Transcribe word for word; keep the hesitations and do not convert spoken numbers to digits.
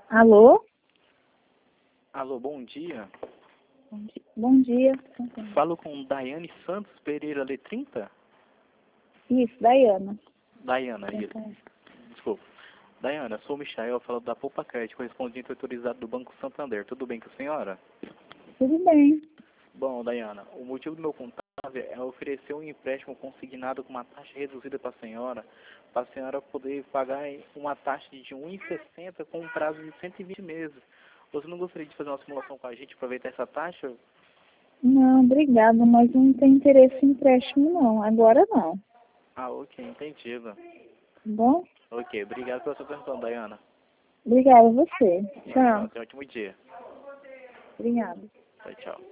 Alô? Alô, bom dia. Bom di- Bom dia. Falo com Daiane Santos Pereira Letrinta? Isso, Daiana. Daiana, isso. Desculpa. Daiana, sou o Michael, falo da Poupa Credit, correspondente autorizado do Banco Santander. Tudo bem com a senhora? Tudo bem. Bom, Daiana, o motivo do meu contato é oferecer um empréstimo consignado com uma taxa reduzida para a senhora, para a senhora poder pagar uma taxa de um vírgula sessenta com um prazo de cento e vinte meses. Você não gostaria de fazer uma simulação com a gente, aproveitar essa taxa? Não, obrigada, mas não tem interesse em empréstimo não. Agora não. Tá Ah, ok, entendido. bom? Ok, obrigado pela sua atenção, Daiana. Obrigada a você. Tchau, tchau. Tchau. Tenha um ótimo dia. Obrigada. Tchau, tchau.